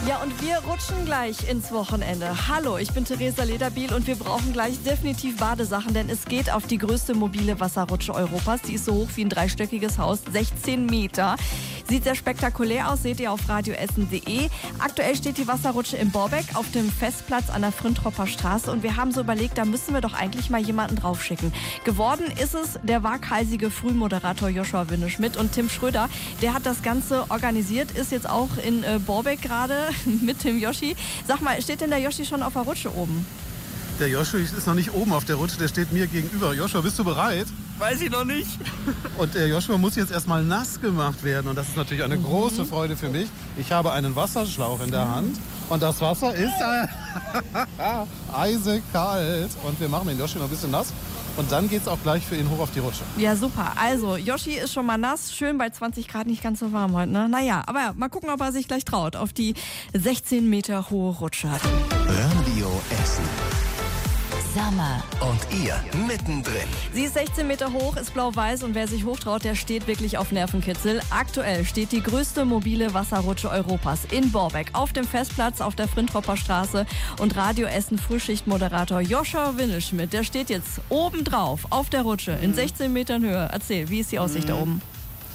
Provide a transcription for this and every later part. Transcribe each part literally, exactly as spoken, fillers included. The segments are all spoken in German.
Ja, und wir rutschen gleich ins Wochenende. Hallo, ich bin Theresa Lederbiel und wir brauchen gleich definitiv Badesachen, denn es geht auf die größte mobile Wasserrutsche Europas. Die ist so hoch wie ein dreistöckiges Haus, sechzehn Meter. Sieht sehr spektakulär aus, seht ihr auf radioessen punkt de. Aktuell steht die Wasserrutsche in Borbeck auf dem Festplatz an der Früntropper Straße und wir haben so überlegt, da müssen wir doch eigentlich mal jemanden draufschicken. Geworden ist es der waghalsige Frühmoderator Joshua Winneschmidt und Tim Schröder, der hat das Ganze organisiert, ist jetzt auch in äh, Borbeck gerade mit dem Yoshi. Sag mal, steht denn der Yoshi schon auf der Rutsche oben? Der Joshua ist noch nicht oben auf der Rutsche, der steht mir gegenüber. Joshua, bist du bereit? Weiß ich noch nicht. Und der Joshua muss jetzt erstmal nass gemacht werden. Und das ist natürlich eine mhm. große Freude für mich. Ich habe einen Wasserschlauch in der Hand. Und das Wasser ist äh, eisekalt. Und wir machen den Joshua noch ein bisschen nass. Und dann geht es auch gleich für ihn hoch auf die Rutsche. Ja, super. Also, Yoshi ist schon mal nass. Schön bei zwanzig Grad, nicht ganz so warm heute. Ne? Naja, aber ja, mal gucken, ob er sich gleich traut auf die sechzehn Meter hohe Rutsche. Radio Essen. Sommer. Und ihr mittendrin. Sie ist sechzehn Meter hoch, ist blau-weiß und wer sich hochtraut, der steht wirklich auf Nervenkitzel. Aktuell steht die größte mobile Wasserrutsche Europas in Borbeck auf dem Festplatz auf der Früntropper Straße und Radio Essen Frühschichtmoderator Joshua Winneschmidt, der steht jetzt oben drauf auf der Rutsche in sechzehn Metern Höhe. Erzähl, wie ist die Aussicht mhm. da oben?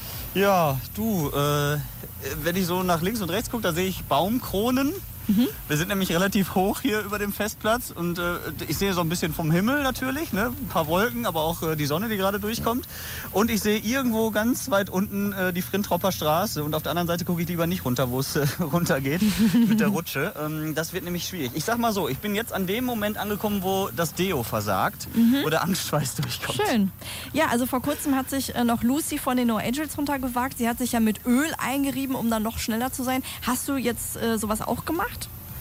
Ja, du, äh, wenn ich so nach links und rechts gucke, da sehe ich Baumkronen. Mhm. Wir sind nämlich relativ hoch hier über dem Festplatz und äh, ich sehe so ein bisschen vom Himmel natürlich, ne? Ein paar Wolken, aber auch äh, die Sonne, die gerade durchkommt. Und ich sehe irgendwo ganz weit unten äh, die Früntropper Straße und auf der anderen Seite gucke ich lieber nicht runter, wo es äh, runter geht mit der Rutsche. Ähm, das wird nämlich schwierig. Ich sag mal so, ich bin jetzt an dem Moment angekommen, wo das Deo versagt, mhm. wo der Angstschweiß durchkommt. Schön. Ja, also vor kurzem hat sich äh, noch Lucy von den No Angels runtergewagt. Sie hat sich ja mit Öl eingerieben, um dann noch schneller zu sein. Hast du jetzt äh, sowas auch gemacht?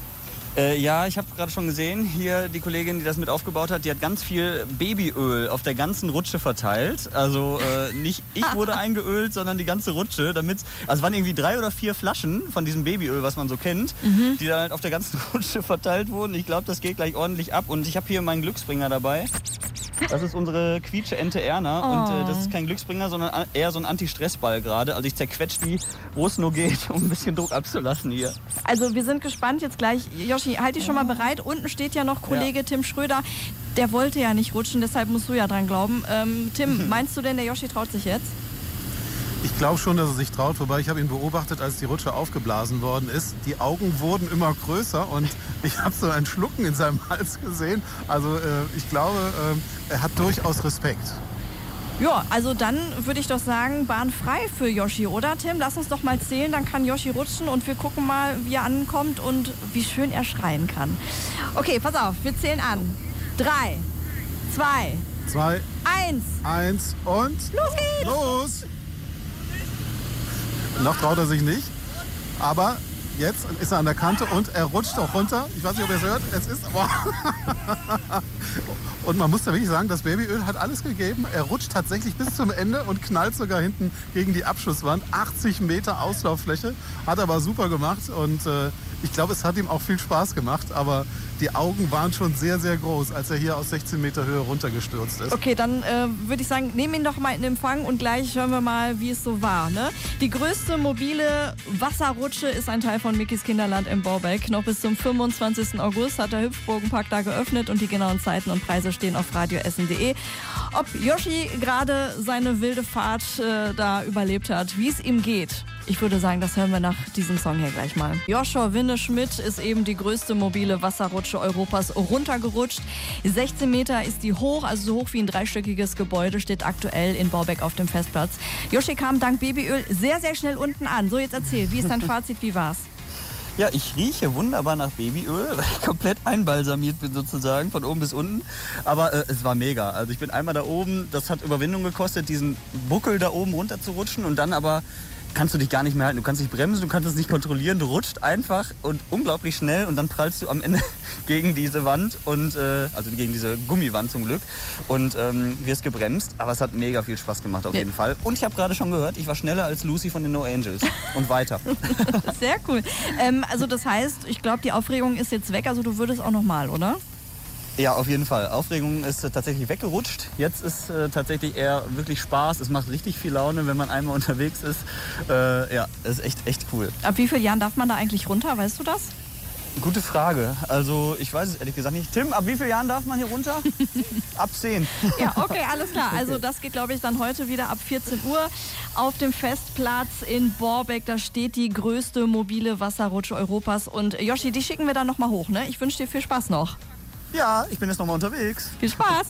Äh, ja, ich habe gerade schon gesehen, hier die Kollegin, die das mit aufgebaut hat, die hat ganz viel Babyöl auf der ganzen Rutsche verteilt. Also äh, nicht ich wurde eingeölt, sondern die ganze Rutsche. Damit, also es waren irgendwie drei oder vier Flaschen von diesem Babyöl, was man so kennt, mhm. die dann halt auf der ganzen Rutsche verteilt wurden. Ich glaube, das geht gleich ordentlich ab. Und ich habe hier meinen Glücksbringer dabei. Das ist unsere Quietsche-Ente Erna. Oh. Und äh, das ist kein Glücksbringer, sondern eher so ein Anti-Stress-Ball gerade. Also ich zerquetsche die, wo es nur geht, um ein bisschen Druck abzulassen hier. Also wir sind gespannt jetzt gleich. Yoshi, halt dich schon mal bereit. Unten steht ja noch Kollege ja. Tim Schröder. Der wollte ja nicht rutschen, deshalb musst du ja dran glauben. Ähm, Tim, meinst du denn, der Yoshi traut sich jetzt? Ich glaube schon, dass er sich traut, wobei ich habe ihn beobachtet, als die Rutsche aufgeblasen worden ist. Die Augen wurden immer größer und ich habe so ein Schlucken in seinem Hals gesehen. Also äh, ich glaube, äh, er hat durchaus Respekt. Ja, also dann würde ich doch sagen, Bahn frei für Yoshi, oder Tim? Lass uns doch mal zählen, dann kann Yoshi rutschen und wir gucken mal, wie er ankommt und wie schön er schreien kann. Okay, pass auf, wir zählen an. Drei, zwei, zwei, eins, eins und los geht's! Los! Noch traut er sich nicht, aber jetzt ist er an der Kante und er rutscht auch runter. Ich weiß nicht, ob ihr es hört. Es ist... Boah. Und man muss ja wirklich sagen, das Babyöl hat alles gegeben. Er rutscht tatsächlich bis zum Ende und knallt sogar hinten gegen die Abschusswand. achtzig Meter Auslauffläche, hat aber super gemacht und äh, ich glaube, es hat ihm auch viel Spaß gemacht, aber die Augen waren schon sehr, sehr groß, als er hier aus sechzehn Meter Höhe runtergestürzt ist. Okay, dann äh, würde ich sagen, nehmen ihn doch mal in Empfang und gleich hören wir mal, wie es so war. Ne? Die größte mobile Wasserrutsche ist ein Teil von Mickys Kinderland in Borbeck. Noch bis zum fünfundzwanzigsten August hat der Hüpfburgenpark da geöffnet und die genauen Zeiten und Preise stehen auf radioessen punkt de. Ob Yoshi gerade seine wilde Fahrt äh, da überlebt hat, wie es ihm geht, ich würde sagen, das hören wir nach diesem Song hier gleich mal. Joshua Winneschmidt ist eben die größte mobile Wasserrutsche Europas runtergerutscht. sechzehn Meter ist die hoch, also so hoch wie ein dreistöckiges Gebäude, steht aktuell in Borbeck auf dem Festplatz. Yoshi kam dank Babyöl sehr, sehr schnell unten an. So, jetzt erzähl, wie ist dein Fazit, wie war's? Ja, ich rieche wunderbar nach Babyöl, weil ich komplett einbalsamiert bin sozusagen, von oben bis unten. Aber äh, es war mega. Also ich bin einmal da oben, das hat Überwindung gekostet, diesen Buckel da oben runter zu rutschen und dann aber kannst du dich gar nicht mehr halten. Du kannst nicht bremsen, du kannst es nicht kontrollieren. Du rutscht einfach und unglaublich schnell und dann prallst du am Ende gegen diese Wand und äh, also gegen diese Gummiwand zum Glück und ähm, wirst gebremst. Aber es hat mega viel Spaß gemacht auf jeden Fall. Und ich habe gerade schon gehört, ich war schneller als Lucy von den No Angels und weiter. Sehr cool. Ähm, also das heißt, ich glaube, die Aufregung ist jetzt weg. Also du würdest auch noch mal, oder? Ja, auf jeden Fall. Aufregung ist äh, tatsächlich weggerutscht. Jetzt ist äh, tatsächlich eher wirklich Spaß. Es macht richtig viel Laune, wenn man einmal unterwegs ist. Äh, ja, ist echt, echt cool. Ab wie vielen Jahren darf man da eigentlich runter, weißt du das? Gute Frage. Also ich weiß es ehrlich gesagt nicht. Tim, ab wie vielen Jahren darf man hier runter? Ab zehn. Ja, okay, alles klar. Also das geht, glaube ich, dann heute wieder ab vierzehn Uhr auf dem Festplatz in Borbeck. Da steht die größte mobile Wasserrutsche Europas. Und Yoshi, die schicken wir dann noch mal hoch, ne? Ich wünsche dir viel Spaß noch. Ja, ich bin jetzt noch mal unterwegs. Viel Spaß.